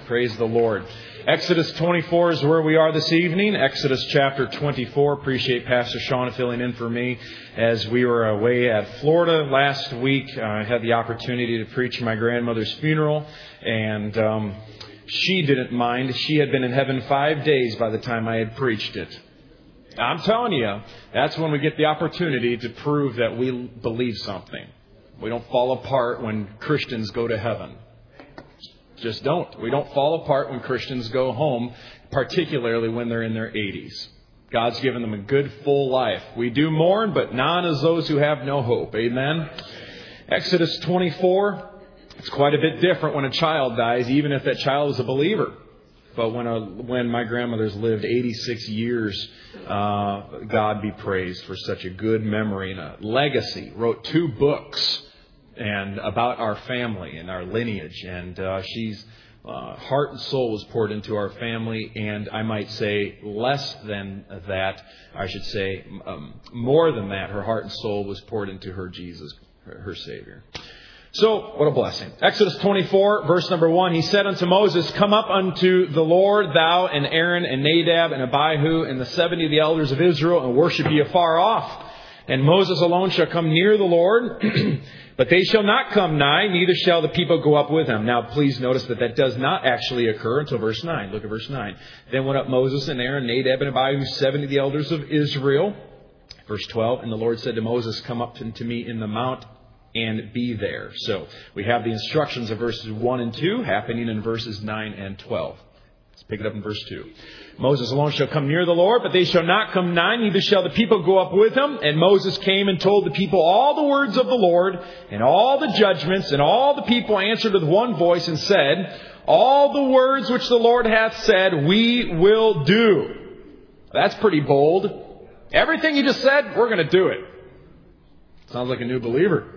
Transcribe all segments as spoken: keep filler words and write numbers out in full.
Praise the Lord. Exodus twenty-four is where we are this evening. Exodus chapter twenty-four. Appreciate Pastor Sean filling in for me as we were away at Florida last week. I had the opportunity to preach my grandmother's funeral, and um, she didn't mind. She had been in heaven five days by the time I had preached it. I'm telling you, that's when we get the opportunity to prove that we believe something. We don't fall apart when Christians go to heaven. Just don't. We don't fall apart when Christians go home, particularly when they're in their eighties. God's given them a good, full life. We do mourn, but not as those who have no hope. Amen? Exodus twenty-four, it's quite a bit different when a child dies, even if that child is a believer. But when a, when my grandmother's lived eighty-six years, uh, God be praised for such a good memory and a legacy. Wrote two books and about our family and our lineage. And uh, she's uh, heart and soul was poured into our family. And I might say less than that, I should say um, more than that, her heart and soul was poured into her Jesus, her, her Savior. So, what a blessing. Exodus twenty-four, verse number one, he said unto Moses, come up unto the Lord, thou and Aaron and Nadab and Abihu and the seventy of the elders of Israel, and worship ye afar off. And Moses alone shall come near the Lord, but they shall not come nigh, neither shall the people go up with him. Now, please notice that that does not actually occur until verse nine. Look at verse nine. Then went up Moses and Aaron, Nadab and Abihu, seventy of the elders of Israel. Verse twelve, and the Lord said to Moses, come up to me in the mount and be there. So we have the instructions of verses one and two happening in verses nine and twelve. Let's pick it up in verse two. Moses alone shall come near the Lord, but they shall not come nigh, neither shall the people go up with him. And Moses came and told the people all the words of the Lord and all the judgments, and all the people answered with one voice and said, all the words which the Lord hath said, we will do. That's pretty bold. Everything he just said, we're going to do it. Sounds like a new believer.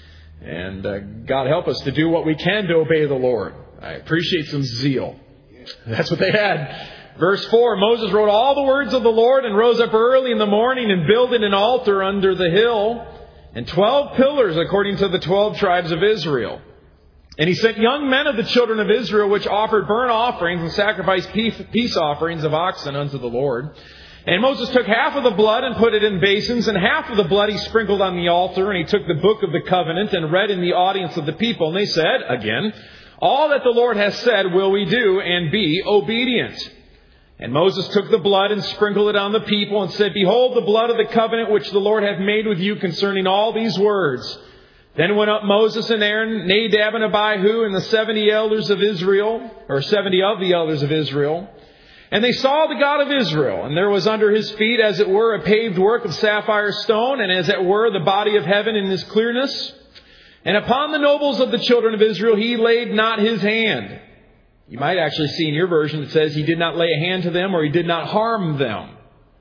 And uh, God help us to do what we can to obey the Lord. I appreciate some zeal. That's what they had. Verse four, Moses wrote all the words of the Lord and rose up early in the morning and builded an altar under the hill and twelve pillars according to the twelve tribes of Israel. And he sent young men of the children of Israel which offered burnt offerings and sacrificed peace offerings of oxen unto the Lord. And Moses took half of the blood and put it in basins, and half of the blood he sprinkled on the altar, and he took the book of the covenant and read in the audience of the people. And they said, again, all that the Lord has said will we do, and be obedient. And Moses took the blood and sprinkled it on the people, and said, behold the blood of the covenant which the Lord hath made with you concerning all these words. Then went up Moses and Aaron, Nadab and Abihu, and the seventy elders of Israel, or seventy of the elders of Israel. And they saw the God of Israel, and there was under his feet, as it were, a paved work of sapphire stone, and as it were, the body of heaven in his clearness. And upon the nobles of the children of Israel he laid not his hand. You might actually see in your version it says he did not lay a hand to them, or he did not harm them.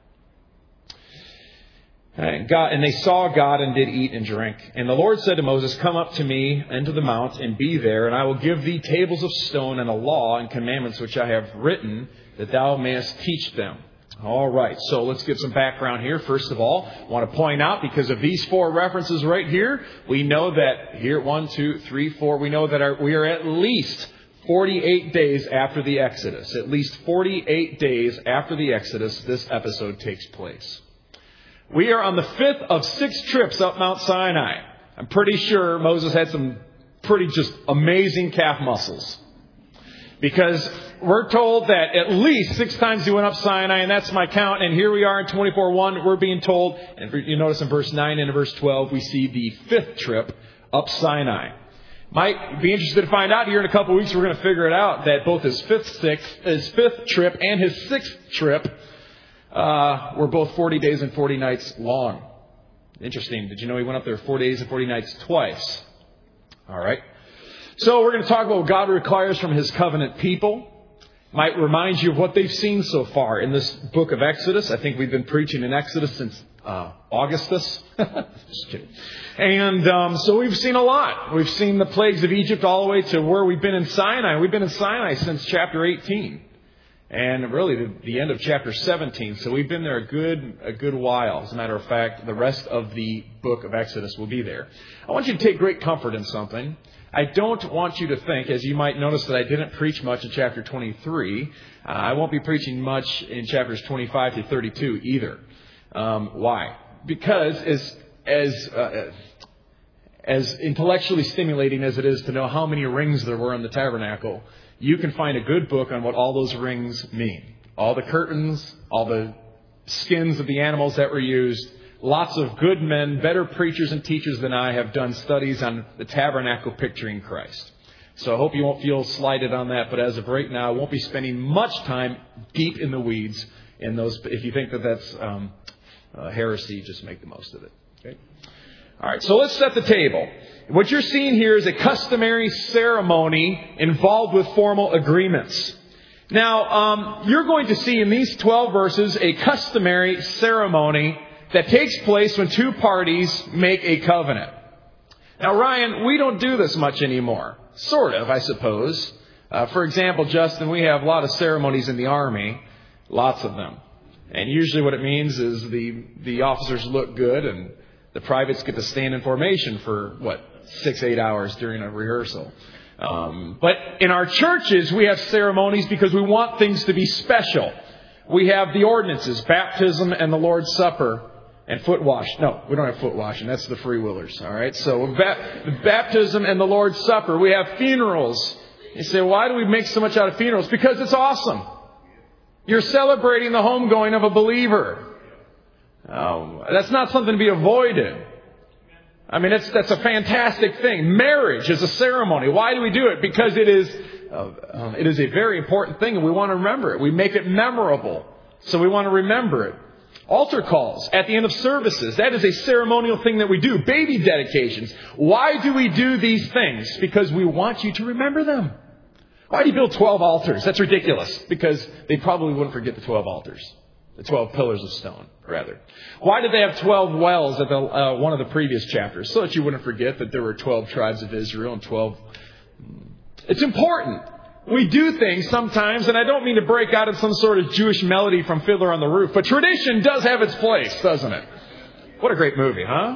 And, God, and they saw God and did eat and drink. And the Lord said to Moses, come up to me into the mount and be there, and I will give thee tables of stone and a law and commandments which I have written, that thou mayest teach them. All right, so let's get some background here. First of all, I want to point out, because of these four references right here, we know that here, one, two, three, four, we know that our, we are at least forty-eight days after the Exodus. At least forty-eight days after the Exodus, this episode takes place. We are on the fifth of six trips up Mount Sinai. I'm pretty sure Moses had some pretty just amazing calf muscles. Because we're told that at least six times he went up Sinai, and that's my count. And here we are in twenty-four one, we're being told, and you notice in verse nine and in verse twelve, we see the fifth trip up Sinai. Might be interested to find out here in a couple of weeks, we're going to figure it out, that both his fifth, sixth, his fifth trip and his sixth trip uh, were both forty days and forty nights long. Interesting. Did you know he went up there forty days and forty nights twice? All right. So we're going to talk about what God requires from his covenant people. Might remind you of what they've seen so far in this book of Exodus. I think we've been preaching in Exodus since uh, Augustus. Just kidding. And um, so we've seen a lot. We've seen the plagues of Egypt all the way to where we've been in Sinai. We've been in Sinai since chapter eighteen. And really the, the end of chapter seventeen. So we've been there a good a good while. As a matter of fact, the rest of the book of Exodus will be there. I want you to take great comfort in something. I don't want you to think, as you might notice that I didn't preach much in chapter twenty-three. Uh, I won't be preaching much in chapters twenty-five to thirty-two either. Um, why? Because as as uh, as intellectually stimulating as it is to know how many rings there were in the tabernacle, you can find a good book on what all those rings mean. All the curtains, all the skins of the animals that were used. Lots of good men, better preachers and teachers than I have done studies on the tabernacle picturing Christ. So I hope you won't feel slighted on that. But as of right now, I won't be spending much time deep in the weeds in those. If you think that that's um, uh, heresy, just make the most of it. Okay. All right. So let's set the table. What you're seeing here is a customary ceremony involved with formal agreements. Now, um, you're going to see in these twelve verses a customary ceremony that takes place when two parties make a covenant. Now, Ryan, we don't do this much anymore. Sort of, I suppose. Uh, for example, Justin, we have a lot of ceremonies in the Army. Lots of them. And usually what it means is the, the officers look good and the privates get to stand in formation for, what, six, eight hours during a rehearsal. Um, but in our churches, we have ceremonies because we want things to be special. We have the ordinances, baptism and the Lord's Supper. And foot wash. No, we don't have foot washing. That's the freewheelers. All right. So ba- baptism and the Lord's Supper. We have funerals. You say, why do we make so much out of funerals? Because it's awesome. You're celebrating the homegoing of a believer. Um, that's not something to be avoided. I mean, that's that's a fantastic thing. Marriage is a ceremony. Why do we do it? Because it is uh, um, it is a very important thing, and we want to remember it. We make it memorable, so we want to remember it. Altar calls at the end of services. That is a ceremonial thing that we do. Baby dedications. Why do we do these things? Because we want you to remember them. Why do you build twelve altars? That's ridiculous. Because they probably wouldn't forget the twelve altars. The twelve pillars of stone, rather. Why did they have twelve wells at the, uh, one of the previous chapters? So that you wouldn't forget that there were twelve tribes of Israel and twelve. It's important. We do things sometimes, and I don't mean to break out of some sort of Jewish melody from Fiddler on the Roof, but tradition does have its place, doesn't it? What a great movie, huh?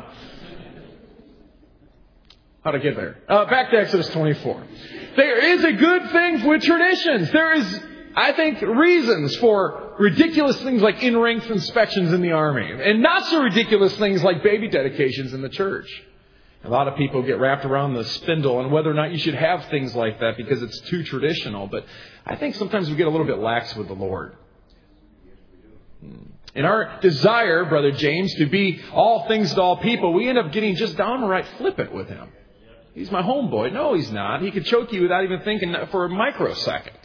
How'd I get there? Uh, back to Exodus twenty-four. There is a good thing with traditions. There is, I think, reasons for ridiculous things like in-ranks inspections in the Army, and not so ridiculous things like baby dedications in the church. A lot of people get wrapped around the spindle on whether or not you should have things like that because it's too traditional. But I think sometimes we get a little bit lax with the Lord. In our desire, Brother James, to be all things to all people, we end up getting just downright flippant with him. He's my homeboy. No, he's not. He could choke you without even thinking for a microsecond.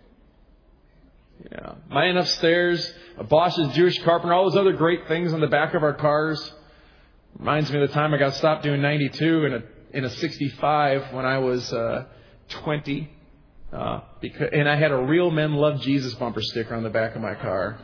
Yeah. Mine upstairs, a Bosch's Jewish carpenter, all those other great things on the back of our cars. Reminds me of the time I got stopped doing ninety-two in a in a sixty-five when I was uh, twenty, uh, because and I had a Real Men Love Jesus bumper sticker on the back of my car.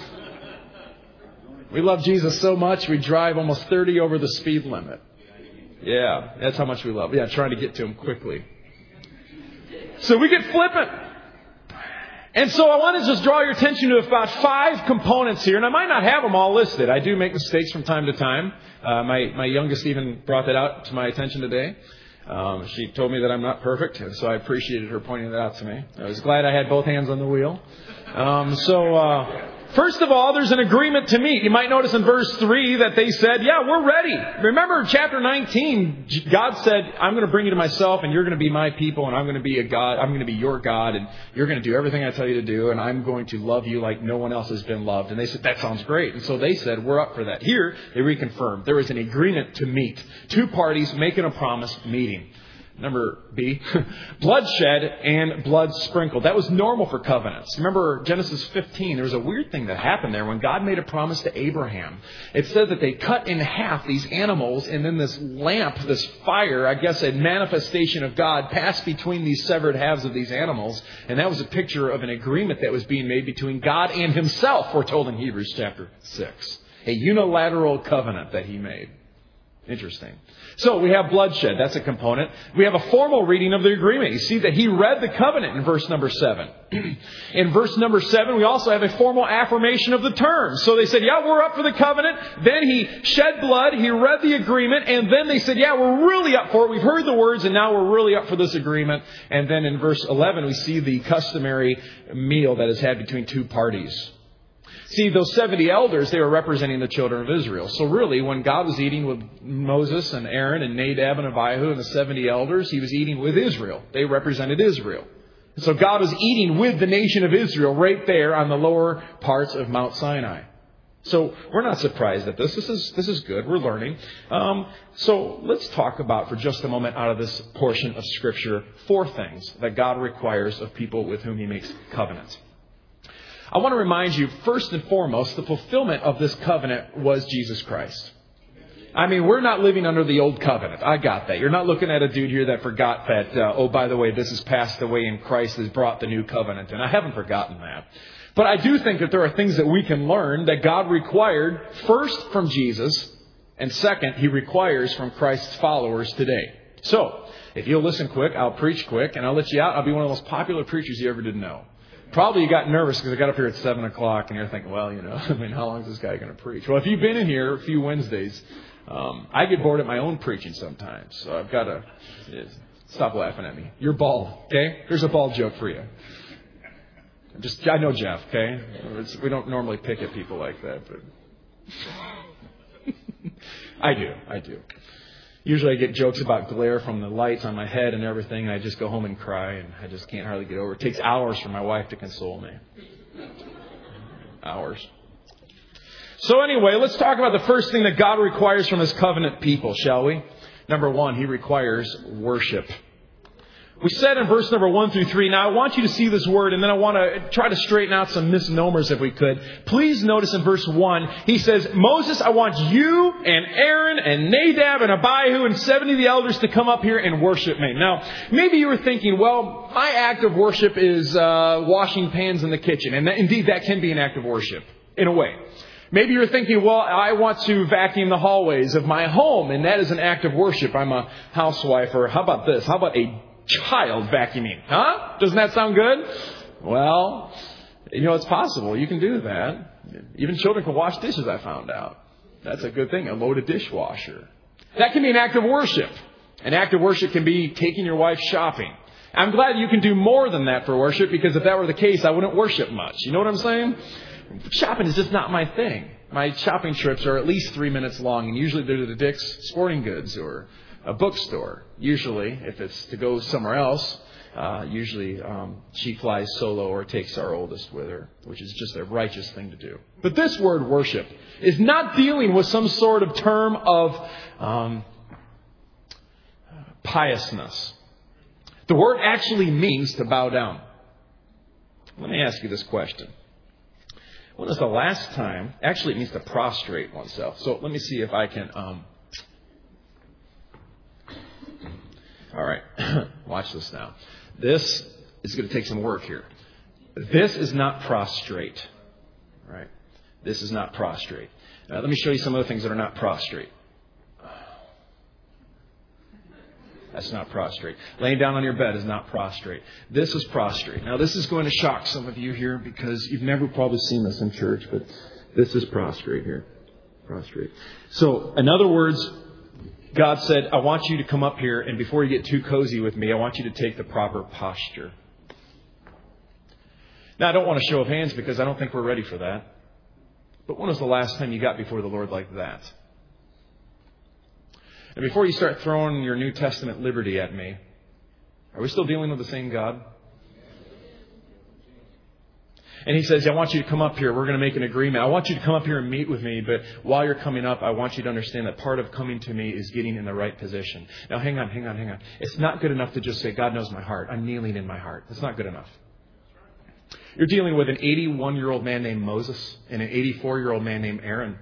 We love Jesus so much we drive almost thirty over the speed limit. Yeah, that's how much we love. Yeah, trying to get to him quickly. So we get flippant. And so I want to just draw your attention to about five components here. And I might not have them all listed. I do make mistakes from time to time. Uh, my, my youngest even brought that out to my attention today. Um, she told me that I'm not perfect. And so I appreciated her pointing that out to me. I was glad I had both hands on the wheel. Um, so, uh, first of all, there's an agreement to meet. You might notice in verse three that they said, yeah, we're ready. Remember chapter nineteen, God said, I'm going to bring you to myself and you're going to be my people and I'm going to be a God. I'm going to be your God and you're going to do everything I tell you to do and I'm going to love you like no one else has been loved. And they said, that sounds great. And so they said, we're up for that. Here, they reconfirmed. There is an agreement to meet. Two parties making a promise, meeting. Number B, bloodshed and blood sprinkled. That was normal for covenants. Remember Genesis fifteen, there was a weird thing that happened there when God made a promise to Abraham. It said that they cut in half these animals and then this lamp, this fire, I guess a manifestation of God, passed between these severed halves of these animals. And that was a picture of an agreement that was being made between God and himself, foretold in Hebrews chapter six. A unilateral covenant that he made. Interesting. So we have bloodshed. That's a component. We have a formal reading of the agreement. You see that he read the covenant in verse number seven. In verse number seven, we also have a formal affirmation of the terms. So they said, yeah, we're up for the covenant. Then he shed blood. He read the agreement. And then they said, yeah, we're really up for it. We've heard the words and now we're really up for this agreement. And then in verse eleven, we see the customary meal that is had between two parties. See, those seventy elders, they were representing the children of Israel. So really, when God was eating with Moses and Aaron and Nadab and Abihu and the seventy elders, he was eating with Israel. They represented Israel. And so God was eating with the nation of Israel right there on the lower parts of Mount Sinai. So we're not surprised at this. This is this is good. We're learning. Um, so let's talk about for just a moment out of this portion of Scripture four things that God requires of people with whom he makes covenants. I want to remind you, first and foremost, the fulfillment of this covenant was Jesus Christ. I mean, we're not living under the old covenant. I got that. You're not looking at a dude here that forgot that, uh, oh, by the way, this has passed away and Christ has brought the new covenant. And I haven't forgotten that. But I do think that there are things that we can learn that God required first from Jesus. And second, he requires from Christ's followers today. So if you'll listen quick, I'll preach quick and I'll let you out. I'll be one of the most popular preachers you ever did know. Probably you got nervous because I got up here at seven o'clock and you're thinking, well, you know, I mean, how long is this guy going to preach? Well, if you've been in here a few Wednesdays, um, I get bored at my own preaching sometimes. So I've got to stop laughing at me. You're bald, okay? Here's a bald joke for you. Just, I know Jeff, okay? It's, we don't normally pick at people like that, but I do, I do. Usually I get jokes about glare from the lights on my head and everything, and I just go home and cry, and I just can't hardly get over it. It takes hours for my wife to console me. Hours. So anyway, let's talk about the first thing that God requires from his covenant people, shall we? Number one, he requires worship. We said in verse number one through three, now I want you to see this word and then I want to try to straighten out some misnomers if we could. Please notice in verse one, he says, Moses, I want you and Aaron and Nadab and Abihu and seventy of the elders to come up here and worship me. Now, maybe you were thinking, well, my act of worship is uh, washing pans in the kitchen. And that, indeed, that can be an act of worship in a way. Maybe you're thinking, well, I want to vacuum the hallways of my home, and that is an act of worship. I'm a housewife. Or how about this? How about a child vacuuming? Huh? Doesn't that sound good? Well, you know, it's possible. You can do that. Even children can wash dishes, I found out. That's a good thing. A loaded dishwasher. That can be an act of worship. An act of worship can be taking your wife shopping. I'm glad you can do more than that for worship, because if that were the case, I wouldn't worship much. You know what I'm saying? Shopping is just not my thing. My shopping trips are at least three minutes long, and usually they're to the Dick's Sporting Goods or a bookstore. Usually, if it's to go somewhere else, uh, usually um, she flies solo or takes our oldest with her, which is just a righteous thing to do. But this word worship is not dealing with some sort of term of um, piousness. The word actually means to bow down. Let me ask you this question. When was the last time? Actually, it means to prostrate oneself. So let me see if I can... Um, all right. Watch this now. This is going to take some work here. This is not prostrate. Right? This is not prostrate. Now, let me show you some other things that are not prostrate. That's not prostrate. Laying down on your bed is not prostrate. This is prostrate. Now, this is going to shock some of you here because you've never probably seen this in church, but this is prostrate here. Prostrate. So, in other words, God said, I want you to come up here, and before you get too cozy with me, I want you to take the proper posture. Now, I don't want to show of hands because I don't think we're ready for that. But when was the last time you got before the Lord like that? And before you start throwing your New Testament liberty at me, are we still dealing with the same God? And he says, I want you to come up here. We're going to make an agreement. I want you to come up here and meet with me. But while you're coming up, I want you to understand that part of coming to me is getting in the right position. Now, hang on, hang on, hang on. It's not good enough to just say, God knows my heart. I'm kneeling in my heart. That's not good enough. You're dealing with an eighty-one-year-old man named Moses and an eighty-four-year-old man named Aaron.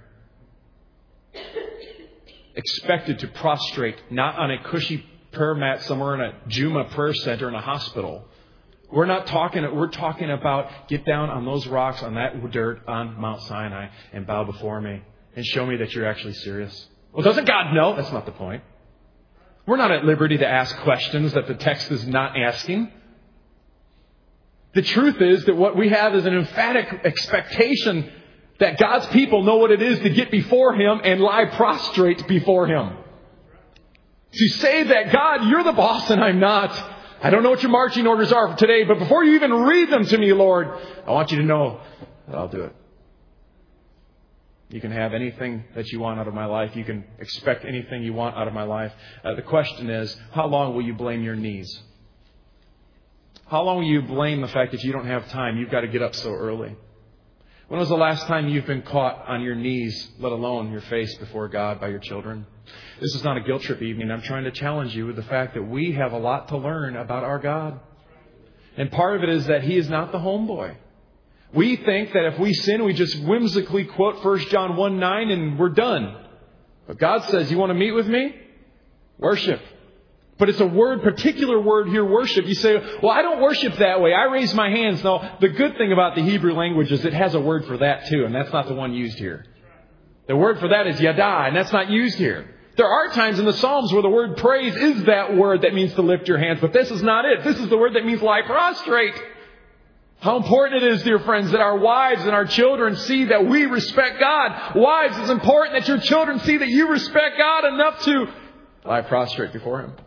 Expected to prostrate, not on a cushy prayer mat somewhere in a Juma prayer center in a hospital. We're not talking, we're talking about get down on those rocks, on that dirt on Mount Sinai and bow before me and show me that you're actually serious. Well, doesn't God know? That's not the point. We're not at liberty to ask questions that the text is not asking. The truth is that what we have is an emphatic expectation that God's people know what it is to get before Him and lie prostrate before Him. To say that, God, you're the boss and I'm not. I don't know what your marching orders are for today, but before you even read them to me, Lord, I want you to know that I'll do it. You can have anything that you want out of my life. You can expect anything you want out of my life. Uh, the question is, how long will you blame your knees? How long will you blame the fact that you don't have time? You've got to get up so early. When was the last time you've been caught on your knees, let alone your face before God by your children? This is not a guilt trip evening. I'm trying to challenge you with the fact that we have a lot to learn about our God. And part of it is that He is not the homeboy. We think that if we sin, we just whimsically quote First John one nine and we're done. But God says, you want to meet with me? Worship. But it's a word, particular word here, worship. You say, well, I don't worship that way. I raise my hands. No, the good thing about the Hebrew language is it has a word for that too, and that's not the one used here. The word for that is yada, and that's not used here. There are times in the Psalms where the word praise is that word that means to lift your hands, but this is not it. This is the word that means lie prostrate. How important it is, dear friends, that our wives and our children see that we respect God. Wives, it's important that your children see that you respect God enough to lie prostrate before Him.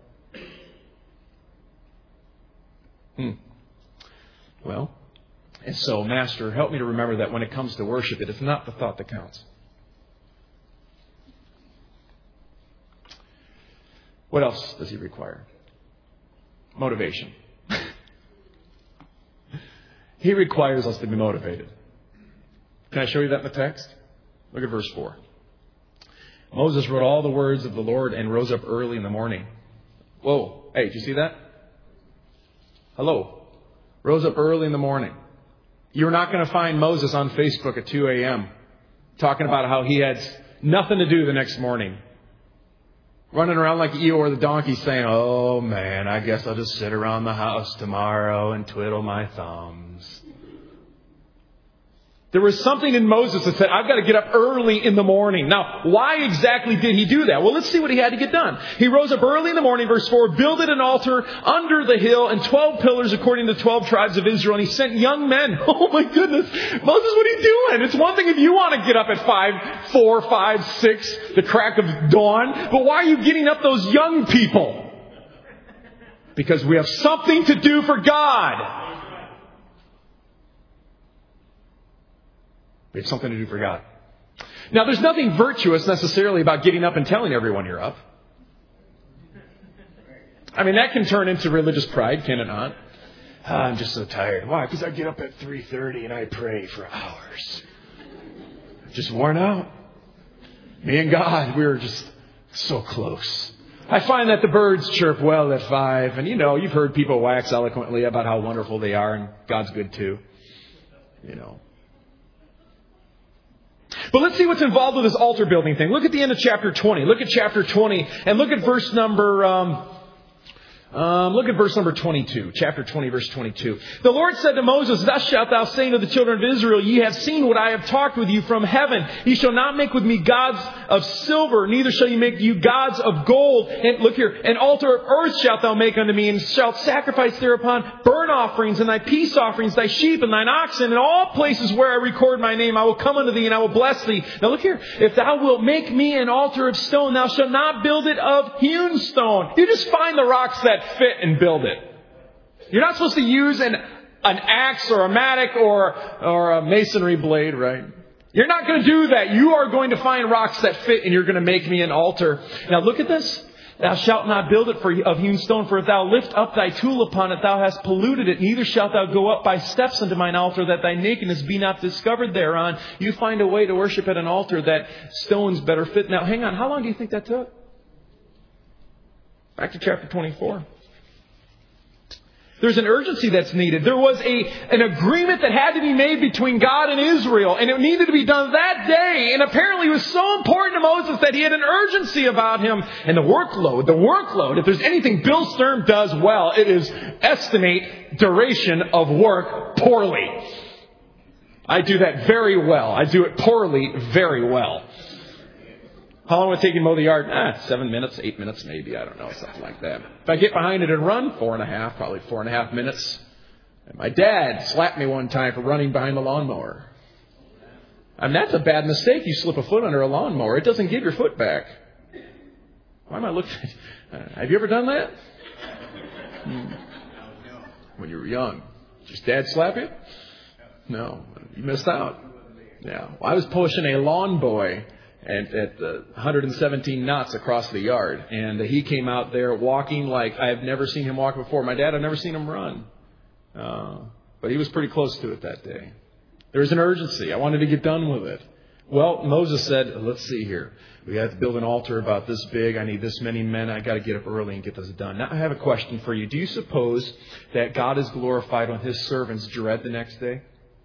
Hmm. Well, and so, Master, help me to remember that when it comes to worship, it is not the thought that counts. What else does He require? Motivation. He requires us to be motivated. Can I show you that in the text? Look at verse four. Moses wrote all the words of the Lord and rose up early in the morning. Whoa. Hey, did you see that? Hello. Rose up early in the morning. You're not going to find Moses on Facebook at two a.m. talking about how he had nothing to do the next morning. Running around like Eeyore the donkey saying, oh man, I guess I'll just sit around the house tomorrow and twiddle my thumbs. There was something in Moses that said, I've got to get up early in the morning. Now, why exactly did he do that? Well, let's see what he had to get done. He rose up early in the morning, verse four, builded an altar under the hill and twelve pillars according to the twelve tribes of Israel. And he sent young men. Oh my goodness. Moses, what are you doing? It's one thing if you want to get up at five, four, five, six, the crack of dawn. But why are you getting up those young people? Because we have something to do for God. We have something to do for God. Now, there's nothing virtuous necessarily about getting up and telling everyone you're up. I mean, that can turn into religious pride, can it not? Oh, I'm just so tired. Why? Because I get up at three thirty and I pray for hours. Just worn out. Me and God, we were just so close. I find that the birds chirp well at five. And, you know, you've heard people wax eloquently about how wonderful they are. And God's good, too. You know. But let's see what's involved with this altar building thing. Look at the end of chapter twenty. Look at chapter twenty and look at verse number, um, um, look at verse number twenty-two. Chapter twenty, verse twenty-two. The Lord said to Moses, thus shalt thou say to the children of Israel, ye have seen what I have talked with you from heaven. Ye shall not make with me gods of silver, neither shall you make you gods of gold. And look here, an altar of earth shalt thou make unto me, and shalt sacrifice thereupon burnt offerings and thy peace offerings, thy sheep and thine oxen, in all places where I record my name, I will come unto thee and I will bless thee. Now look here, if thou wilt make me an altar of stone, thou shalt not build it of hewn stone. You just find the rocks that fit and build it. You're not supposed to use an an axe or a mattock or or a masonry blade, right? You're not going to do that. You are going to find rocks that fit and you're going to make me an altar. Now look at this. Thou shalt not build it for of hewn stone, for if thou lift up thy tool upon it, thou hast polluted it. Neither shalt thou go up by steps unto mine altar, that thy nakedness be not discovered thereon. You find a way to worship at an altar that stones better fit. Now hang on. How long do you think that took? Back to chapter twenty-four. There's an urgency that's needed. There was a an agreement that had to be made between God and Israel, and it needed to be done that day. And apparently it was so important to Moses that he had an urgency about him. And the workload, the workload, if there's anything Bill Sturm does well, it is estimate duration of work poorly. I do that very well. I do it poorly very well. How long would it take you to mow the yard? Ah, seven minutes, eight minutes, maybe. I don't know, something like that. If I get behind it and run, four and a half, probably four and a half minutes. And my dad slapped me one time for running behind the lawnmower. I mean, that's a bad mistake. You slip a foot under a lawnmower. It doesn't give your foot back. Why am I looking at uh, Have you ever done that? Hmm. When you were young. Did your dad slap you? No. You missed out. Yeah. Well, I was pushing a lawn boy and at uh, one hundred seventeen knots across the yard. And uh, he came out there walking like I've never seen him walk before. My dad, I've never seen him run. Uh, but he was pretty close to it that day. There was an urgency. I wanted to get done with it. Well, Moses said, let's see here. We have to build an altar about this big. I need this many men. I got to get up early and get this done. Now, I have a question for you. Do you suppose that God is glorified when his servants dread the next day?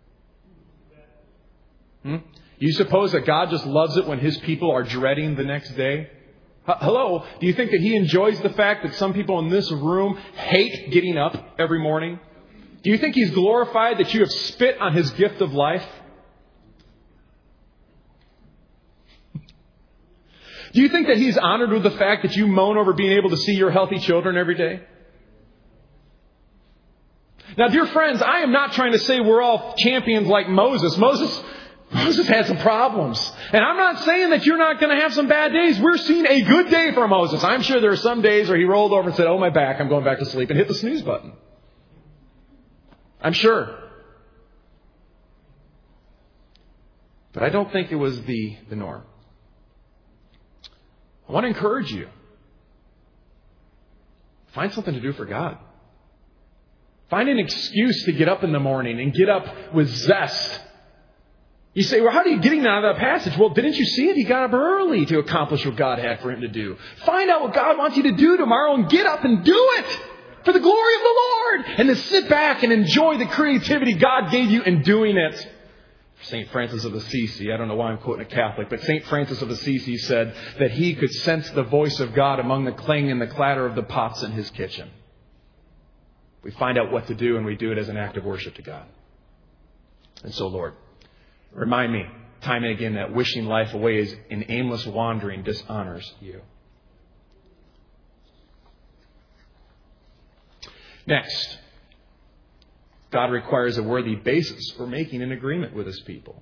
Hmm? You suppose that God just loves it when his people are dreading the next day? H- Hello? Do you think that he enjoys the fact that some people in this room hate getting up every morning? Do you think he's glorified that you have spit on his gift of life? Do you think that he's honored with the fact that you moan over being able to see your healthy children every day? Now, dear friends, I am not trying to say we're all champions like Moses. Moses, Moses had some problems. And I'm not saying that you're not going to have some bad days. We're seeing a good day for Moses. I'm sure there are some days where he rolled over and said, oh, my back, I'm going back to sleep, and hit the snooze button. I'm sure. But I don't think it was the, the norm. I want to encourage you. Find something to do for God. Find an excuse to get up in the morning and get up with zest. You say, well, how are you getting out of that passage? Well, didn't you see it? He got up early to accomplish what God had for him to do. Find out what God wants you to do tomorrow and get up and do it for the glory of the Lord. And then sit back and enjoy the creativity God gave you in doing it. Saint Francis of Assisi, I don't know why I'm quoting a Catholic, but Saint Francis of Assisi said that he could sense the voice of God among the clang and the clatter of the pots in his kitchen. We find out what to do and we do it as an act of worship to God. And so, Lord, remind me time and again that wishing life away is in aimless wandering dishonors you. Next, God requires a worthy basis for making an agreement with his people.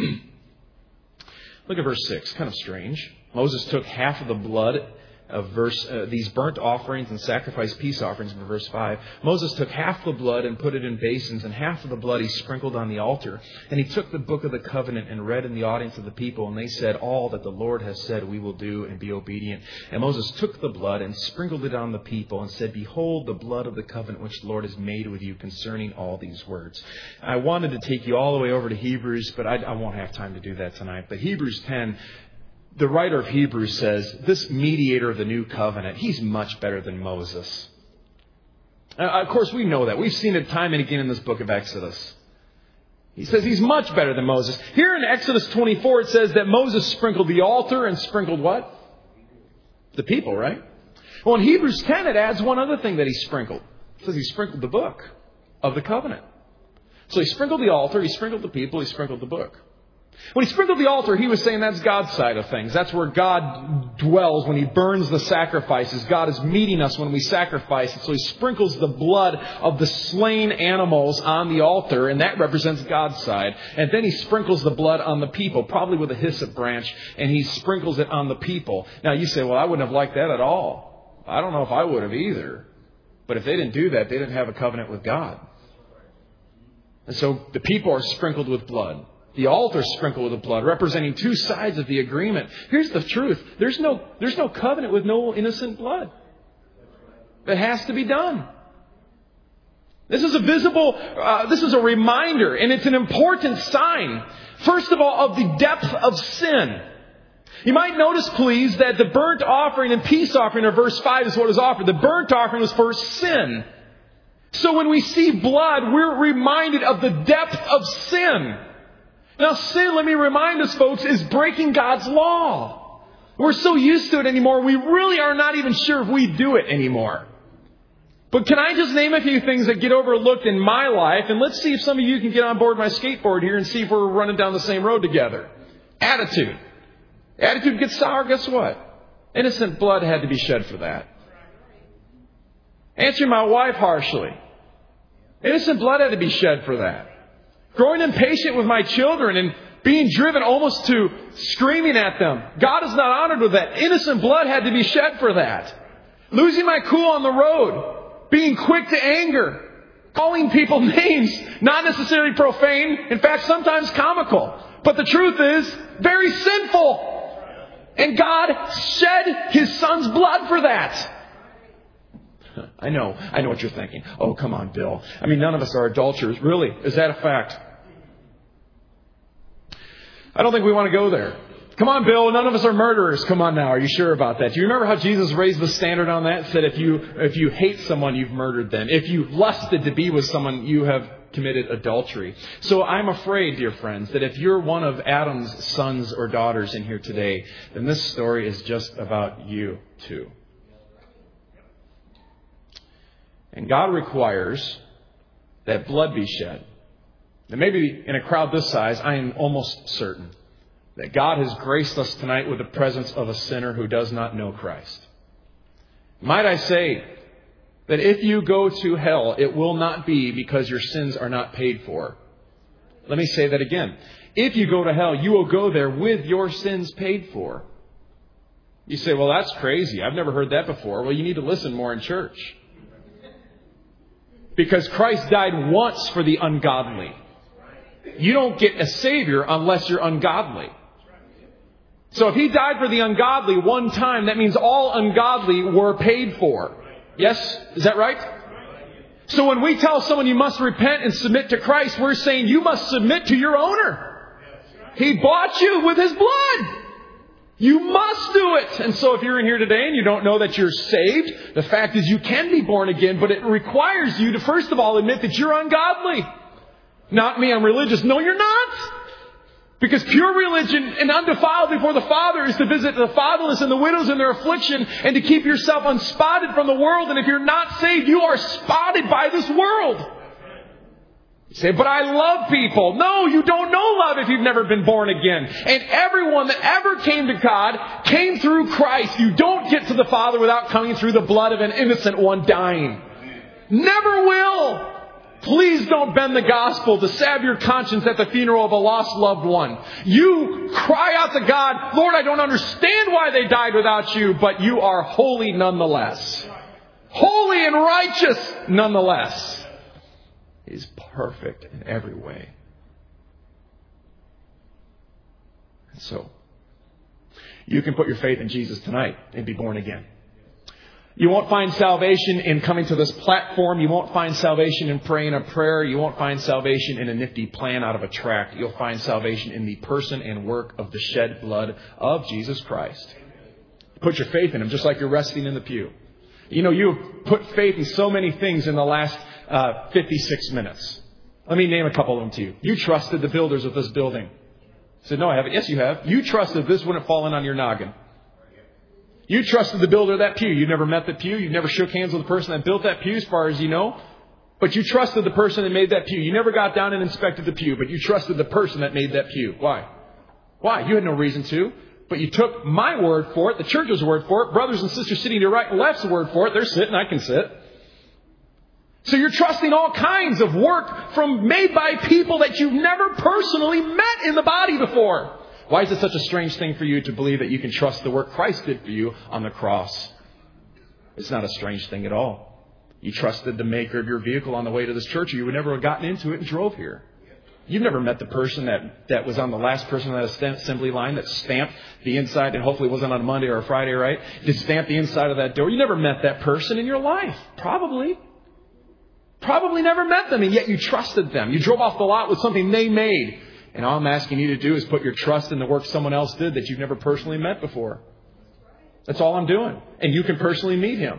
Look at verse six. Kind of strange. Moses took half of the blood of verse uh, these burnt offerings and sacrificed peace offerings in verse five. Moses took half the blood and put it in basins, and half of the blood he sprinkled on the altar. And he took the book of the covenant and read in the audience of the people, and they said, all that the Lord has said we will do, and be obedient. And Moses took the blood and sprinkled it on the people and said, behold the blood of the covenant which the Lord has made with you concerning all these words. I wanted to take you all the way over to Hebrews, but I, I won't have time to do that tonight. But Hebrews ten, the writer of Hebrews says, this mediator of the new covenant, he's much better than Moses. Uh, of course, we know that. We've seen it time and again in this book of Exodus. He says he's much better than Moses. Here in Exodus twenty-four, it says that Moses sprinkled the altar and sprinkled what? The people, right? Well, in Hebrews ten, it adds one other thing that he sprinkled. It says he sprinkled the book of the covenant. So he sprinkled the altar, he sprinkled the people, he sprinkled the book. When he sprinkled the altar, he was saying that's God's side of things. That's where God dwells when he burns the sacrifices. God is meeting us when we sacrifice. And so he sprinkles the blood of the slain animals on the altar, and that represents God's side. And then he sprinkles the blood on the people, probably with a hyssop branch, and he sprinkles it on the people. Now you say, well, I wouldn't have liked that at all. I don't know if I would have either. But if they didn't do that, they didn't have a covenant with God. And so the people are sprinkled with blood. The altar sprinkled with blood, representing two sides of the agreement. Here's the truth. There's no, there's no covenant with no innocent blood. It has to be done. This is a visible, uh, this is a reminder, and it's an important sign, first of all, of the depth of sin. You might notice, please, that the burnt offering and peace offering of verse five is what was offered. The burnt offering was for sin. So when we see blood, we're reminded of the depth of sin. Now, sin, let me remind us, folks, is breaking God's law. We're so used to it anymore, we really are not even sure if we do it anymore. But can I just name a few things that get overlooked in my life? And let's see if some of you can get on board my skateboard here and see if we're running down the same road together. Attitude. Attitude gets sour, guess what? Innocent blood had to be shed for that. Answering my wife harshly. Innocent blood had to be shed for that. Growing impatient with my children and being driven almost to screaming at them. God is not honored with that. Innocent blood had to be shed for that. Losing my cool on the road. Being quick to anger. Calling people names. Not necessarily profane. In fact, sometimes comical. But the truth is, very sinful. And God shed His Son's blood for that. I know. I know what you're thinking. Oh, come on, Bill. I mean, none of us are adulterers. Really? Is that a fact? I don't think we want to go there. Come on, Bill. None of us are murderers. Come on now. Are you sure about that? Do you remember how Jesus raised the standard on that? Said if you if you hate someone, you've murdered them. If you lusted to be with someone, you have committed adultery. So I'm afraid, dear friends, that if you're one of Adam's sons or daughters in here today, then this story is just about you too. And God requires that blood be shed. And maybe in a crowd this size, I am almost certain that God has graced us tonight with the presence of a sinner who does not know Christ. Might I say that if you go to hell, it will not be because your sins are not paid for. Let me say that again. If you go to hell, you will go there with your sins paid for. You say, well, that's crazy. I've never heard that before. Well, you need to listen more in church. Because Christ died once for the ungodly. You don't get a Savior unless you're ungodly. So if He died for the ungodly one time, that means all ungodly were paid for. Yes? Is that right? So when we tell someone you must repent and submit to Christ, we're saying you must submit to your owner. He bought you with His blood. You must do it. And so if you're in here today and you don't know that you're saved, the fact is you can be born again, but it requires you to first of all admit that you're ungodly. Not me, I'm religious. No, you're not. Because pure religion and undefiled before the Father is to visit the fatherless and the widows in their affliction and to keep yourself unspotted from the world. And if you're not saved, you are spotted by this world. You say, but I love people. No, you don't know love if you've never been born again. And everyone that ever came to God came through Christ. You don't get to the Father without coming through the blood of an innocent one dying. Never will. Please don't bend the gospel to salve your conscience at the funeral of a lost loved one. You cry out to God, Lord, I don't understand why they died without you, but you are holy nonetheless. Holy and righteous nonetheless. He's perfect in every way. And so, you can put your faith in Jesus tonight and be born again. You won't find salvation in coming to this platform. You won't find salvation in praying a prayer. You won't find salvation in a nifty plan out of a tract. You'll find salvation in the person and work of the shed blood of Jesus Christ. Put your faith in Him just like you're resting in the pew. You know, you've put faith in so many things in the last uh, fifty-six minutes. Let me name a couple of them to you. You trusted the builders of this building. I said, no, I haven't. Yes, you have. You trusted this wouldn't fall in on your noggin. You trusted the builder of that pew. You never met the pew. You never shook hands with the person that built that pew as far as you know. But you trusted the person that made that pew. You never got down and inspected the pew, but you trusted the person that made that pew. Why? Why? You had no reason to. But you took my word for it, the church's word for it, brothers and sisters sitting to your right and left's word for it. They're sitting, I can sit. So you're trusting all kinds of work from made by people that you've never personally met in the body before. Why is it such a strange thing for you to believe that you can trust the work Christ did for you on the cross? It's not a strange thing at all. You trusted the maker of your vehicle on the way to this church, or you would never have gotten into it and drove here. You've never met the person that, that was on the last person on that assembly line that stamped the inside, and hopefully it wasn't on a Monday or a Friday, right? Just stamped the inside of that door. You never met that person in your life. Probably. Probably never met them, and yet you trusted them. You drove off the lot with something they made. And all I'm asking you to do is put your trust in the work someone else did that you've never personally met before. That's all I'm doing. And you can personally meet Him.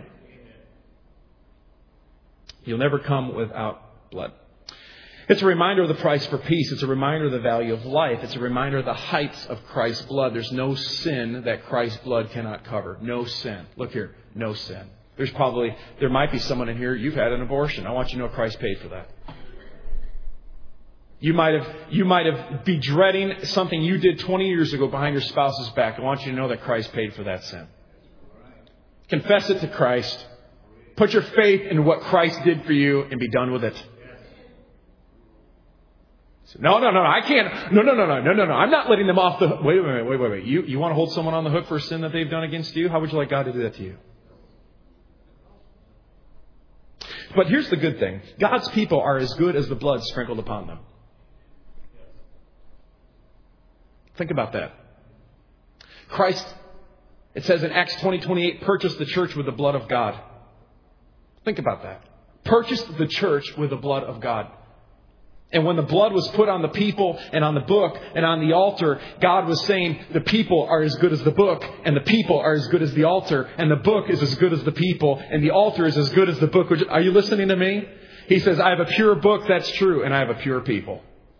You'll never come without blood. It's a reminder of the price for peace. It's a reminder of the value of life. It's a reminder of the heights of Christ's blood. There's no sin that Christ's blood cannot cover. No sin. Look here. No sin. There's probably, there might be someone in here, you've had an abortion. I want you to know Christ paid for that. You might have, you might have be dreading something you did twenty years ago behind your spouse's back. I want you to know that Christ paid for that sin. Confess it to Christ. Put your faith in what Christ did for you and be done with it. No, no, no, I can't. No, no, no, no, no, no, no. I'm not letting them off the hook. Wait, wait, wait, wait, wait. You, you want to hold someone on the hook for a sin that they've done against you? How would you like God to do that to you? But here's the good thing. God's people are as good as the blood sprinkled upon them. Think about that. Christ, it says in Acts twenty twenty-eight, purchased the church with the blood of God. Think about that. Purchased the church with the blood of God. And when the blood was put on the people and on the book and on the altar, God was saying the people are as good as the book and the people are as good as the altar and the book is as good as the people and the altar is as good as the book. Are you listening to me? He says, I have a pure book, that's true, and I have a pure people.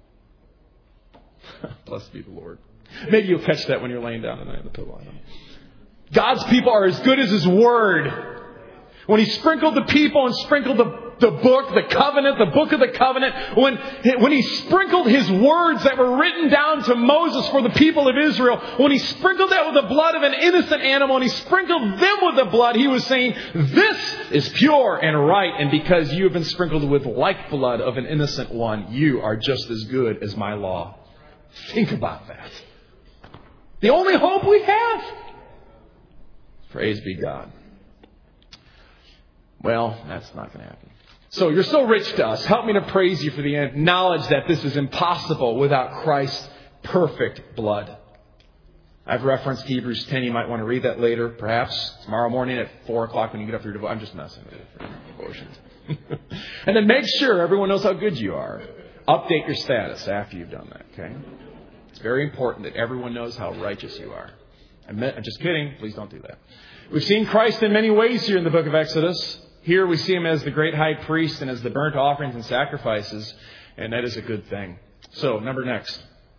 Blessed be the Lord. Maybe you'll catch that when you're laying down tonight on the pillow. God's people are as good as His Word. When He sprinkled the people and sprinkled the, the book, the covenant, the book of the covenant, when, when He sprinkled His words that were written down to Moses for the people of Israel, when He sprinkled that with the blood of an innocent animal and He sprinkled them with the blood, He was saying, this is pure and right. And because you have been sprinkled with like blood of an innocent one, you are just as good as my law. Think about that. The only hope we have. Praise be God. Well, that's not going to happen. So you're so rich to us. Help me to praise you for the knowledge that this is impossible without Christ's perfect blood. I've referenced Hebrews ten. You might want to read that later, perhaps tomorrow morning at four o'clock when you get up for your devotion. I'm just messing with it for your devotions. And then make sure everyone knows how good you are. Update your status after you've done that, okay? It's very important that everyone knows how righteous you are. I'm just kidding. Please don't do that. We've seen Christ in many ways here in the book of Exodus. Here we see Him as the great high priest and as the burnt offerings and sacrifices. And that is a good thing. So, number next.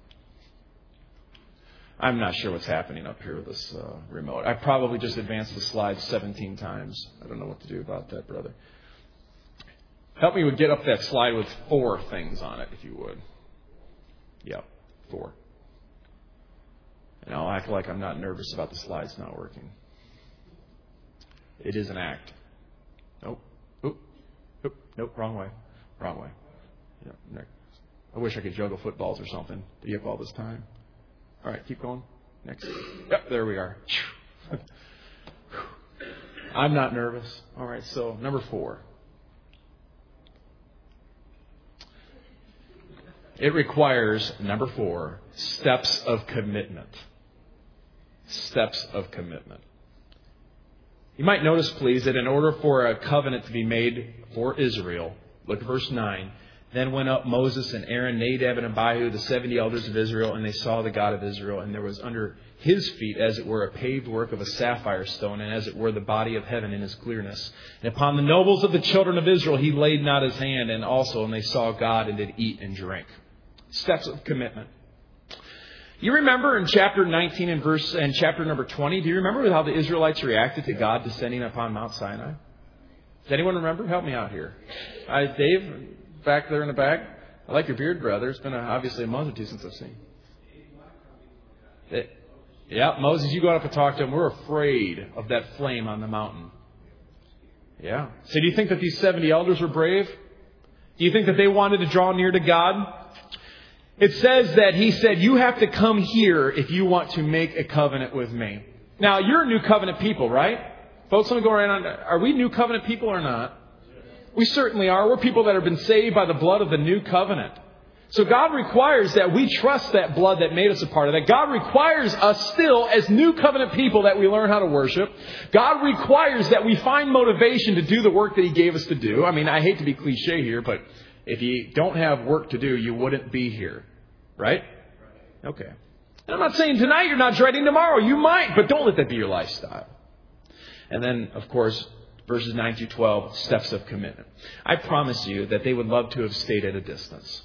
I'm not sure what's happening up here with this uh, remote. I probably just advanced the slides seventeen times. I don't know what to do about that, brother. Help me with get up that slide with four things on it, if you would. Yep, four. And I'll act like I'm not nervous about the slides not working. It is an act. Nope. Oop. Oop. Nope. Wrong way. Wrong way. Yeah, I wish I could juggle footballs or something to give all this time. All right, keep going. Next. Yep, there we are. I'm not nervous. All right, so number four. It requires, number four, steps of commitment. Steps of commitment. You might notice, please, that in order for a covenant to be made for Israel, look at verse nine. Then went up Moses and Aaron, Nadab and Abihu, the seventy elders of Israel, and they saw the God of Israel. And there was under His feet, as it were, a paved work of a sapphire stone, and as it were, the body of heaven in His clearness. And upon the nobles of the children of Israel He laid not His hand, and also, and they saw God and did eat and drink. Steps of commitment. You remember in chapter nineteen and verse and chapter number twenty, do you remember how the Israelites reacted to God descending upon Mount Sinai? Does anyone remember? Help me out here. Uh, Dave, back there in the back. I like your beard, brother. It's been a, obviously a month or two since I've seen. It, yeah, Moses, you go up and talk to him. We're afraid of that flame on the mountain. Yeah. So do you think that these seventy elders were brave? Do you think that they wanted to draw near to God? It says that He said, you have to come here if you want to make a covenant with me. Now, you're a new covenant people, right? Folks, let me go right on. Are we new covenant people or not? We certainly are. We're people that have been saved by the blood of the new covenant. So God requires that we trust that blood that made us a part of that. God requires us still as new covenant people that we learn how to worship. God requires that we find motivation to do the work that He gave us to do. I mean, I hate to be cliche here, but if you don't have work to do, you wouldn't be here. Right? Okay. And I'm not saying tonight you're not dreading tomorrow. You might, but don't let that be your lifestyle. And then, of course, verses nine through twelve, steps of commitment. I promise you that they would love to have stayed at a distance.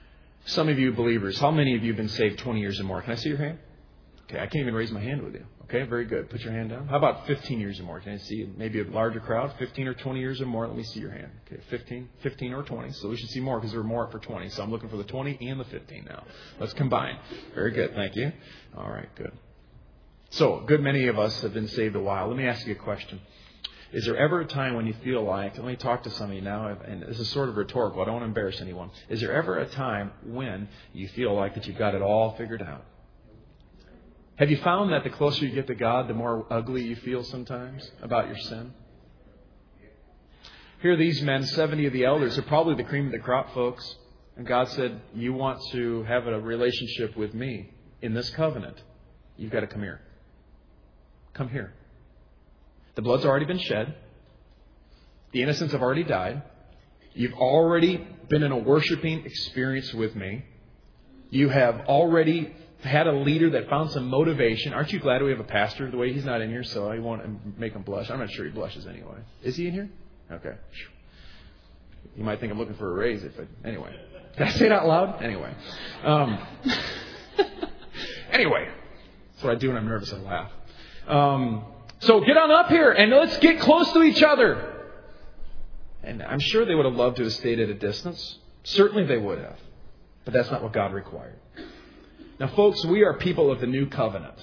Some of you believers, how many of you have been saved twenty years or more? Can I see your hand? Okay, I can't even raise my hand with you. Okay, very good. Put your hand down. How about fifteen years or more? Can I see maybe a larger crowd? fifteen or twenty years or more? Let me see your hand. Okay, fifteen, fifteen or twenty. So we should see more because there are more for twenty. So I'm looking for the twenty and the fifteen now. Let's combine. Very good. Thank you. All right, good. So a good many of us have been saved a while. Let me ask you a question. Is there ever a time when you feel like, let me talk to some of you now, and this is sort of rhetorical. I don't want to embarrass anyone. Is there ever a time when you feel like that you've got it all figured out? Have you found that the closer you get to God, the more ugly you feel sometimes about your sin? Here are these men, seventy of the elders, are probably the cream of the crop, folks. And God said, you want to have a relationship with me in this covenant, you've got to come here. Come here. The blood's already been shed. The innocents have already died. You've already been in a worshiping experience with me. You have already had a leader that found some motivation. Aren't you glad we have a pastor? The way he's not in here, so I won't make him blush. I'm not sure he blushes anyway. Is he in here? Okay. You might think I'm looking for a raise. If I, anyway. Did I say it out loud? Anyway. Um, anyway. That's what I do when I'm nervous. I laugh. Um, so get on up here and let's get close to each other. And I'm sure they would have loved to have stayed at a distance. Certainly they would have. But that's not what God required. Now, folks, we are people of the new covenant.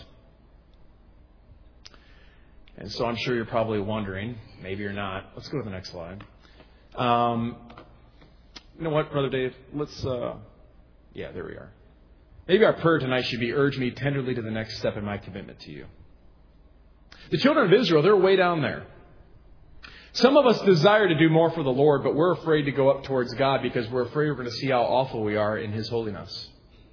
And so I'm sure you're probably wondering, maybe you're not. Let's go to the next slide. Um, you know what, Brother Dave? Let's, uh, yeah, there we are. Maybe our prayer tonight should be, urge me tenderly to the next step in my commitment to you. The children of Israel, they're way down there. Some of us desire to do more for the Lord, but we're afraid to go up towards God because we're afraid we're going to see how awful we are in His holiness.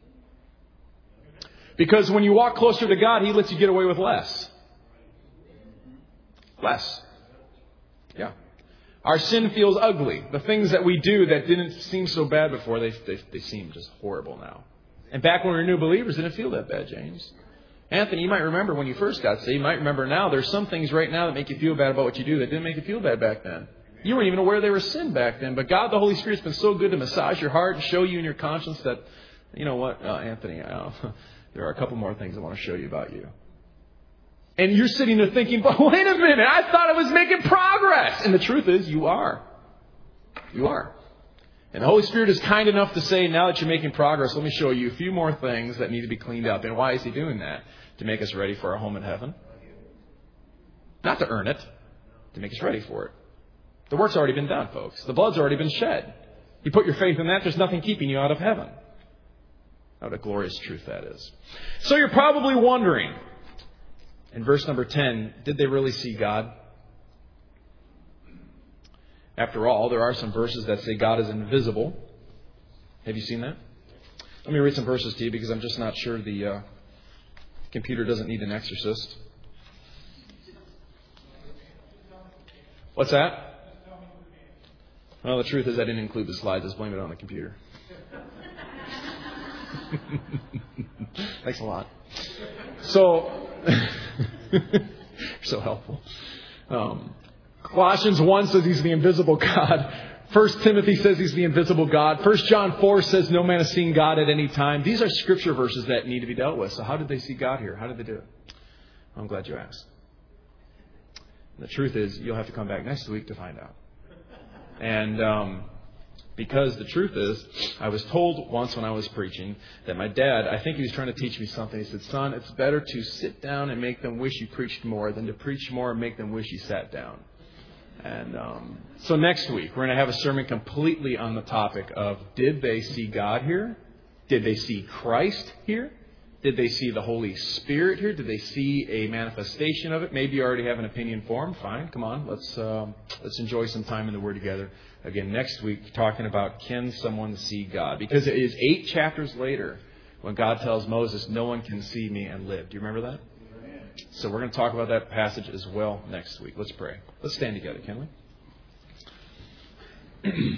Because when you walk closer to God, He lets you get away with less. Less. Yeah. Our sin feels ugly. The things that we do that didn't seem so bad before, they, they, they seem just horrible now. And back when we were new believers, it didn't feel that bad, James. Anthony, you might remember when you first got saved. You might remember now. There's some things right now that make you feel bad about what you do that didn't make you feel bad back then. You weren't even aware they were sin back then. But God, the Holy Spirit's been so good to massage your heart and show you in your conscience that, you know what, uh, Anthony, uh, there are a couple more things I want to show you about you. And you're sitting there thinking, but wait a minute, I thought I was making progress. And the truth is, you are. You are. And the Holy Spirit is kind enough to say, now that you're making progress, let me show you a few more things that need to be cleaned up. And why is He doing that? To make us ready for our home in heaven. Not to earn it. To make us ready for it. The work's already been done, folks. The blood's already been shed. You put your faith in that, there's nothing keeping you out of heaven. What a glorious truth that is. So you're probably wondering, in verse number ten, did they really see God? After all, there are some verses that say God is invisible. Have you seen that? Let me read some verses to you because I'm just not sure the uh, computer doesn't need an exorcist. What's that? Well, the truth is I didn't include the slides. Let's blame it on the computer. Thanks a lot. So, so helpful. Um, Colossians one says He's the invisible God. First Timothy says He's the invisible God. First John four says no man has seen God at any time. These are scripture verses that need to be dealt with. So how did they see God here? How did they do it? I'm glad you asked. And the truth is, you'll have to come back next week to find out. And um, because the truth is, I was told once when I was preaching that my dad, I think he was trying to teach me something. He said, son, it's better to sit down and make them wish you preached more than to preach more and make them wish you sat down. And um, so next week, we're going to have a sermon completely on the topic of, did they see God here? Did they see Christ here? Did they see the Holy Spirit here? Did they see a manifestation of it? Maybe you already have an opinion formed. Fine. Come on. Let's um, let's enjoy some time in the Word together. Again, next week, talking about can someone see God? Because it is eight chapters later when God tells Moses, no one can see me and live. Do you remember that? So we're going to talk about that passage as well next week. Let's pray. Let's stand together, can we?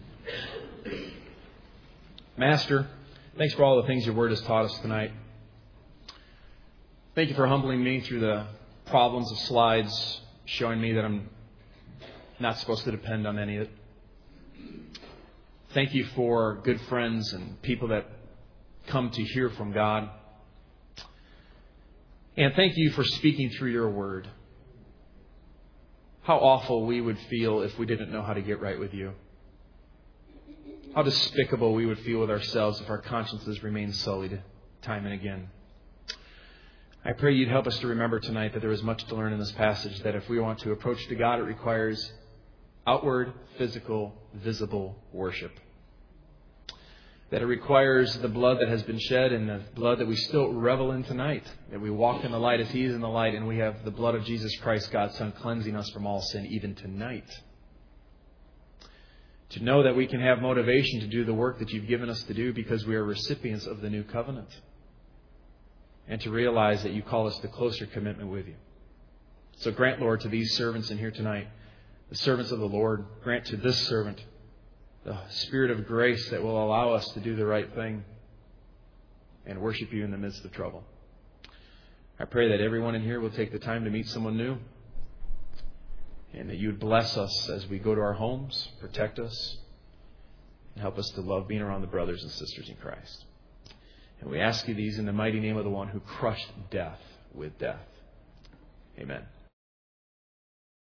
Master, thanks for all the things your Word has taught us tonight. Thank you for humbling me through the problems of slides, showing me that I'm not supposed to depend on any of it. Thank you for good friends and people that come to hear from God. And thank you for speaking through your word. How awful we would feel if we didn't know how to get right with you. How despicable we would feel with ourselves if our consciences remained sullied time and again. I pray you'd help us to remember tonight that there is much to learn in this passage, that if we want to approach to God, it requires outward, physical, visible worship. That it requires the blood that has been shed and the blood that we still revel in tonight. That we walk in the light as He is in the light, and we have the blood of Jesus Christ, God's Son, cleansing us from all sin even tonight. To know that we can have motivation to do the work that you've given us to do because we are recipients of the new covenant. And to realize that you call us to closer commitment with you. So grant, Lord, to these servants in here tonight, the servants of the Lord, grant to this servant the spirit of grace that will allow us to do the right thing and worship you in the midst of trouble. I pray that everyone in here will take the time to meet someone new, and that you would bless us as we go to our homes, protect us, and help us to love being around the brothers and sisters in Christ. And we ask you these in the mighty name of the one who crushed death with death. Amen.